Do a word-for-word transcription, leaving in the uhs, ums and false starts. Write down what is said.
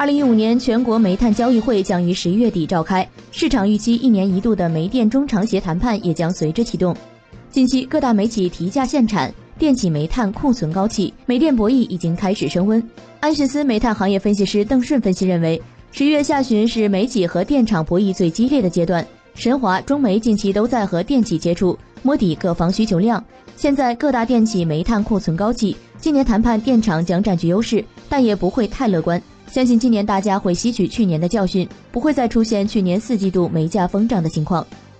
二零一五年全国煤炭交易会将于十一月底召开，市场预期一年一度的煤电中长协谈判也将随之启动。近期各大煤企提价限产，电企煤炭库存高企，煤电博弈已经开始升温。安讯斯煤炭行业分析师邓顺分析认为，十月下旬是煤企和电厂博弈最激烈的阶段，神华、中煤近期都在和电企接触，摸底各方需求量。现在各大电企煤炭库存高企，今年谈判电厂将占据优势，但也不会太乐观。相信今年大家会吸取去年的教训，不会再出现去年四季度煤价疯涨的情况。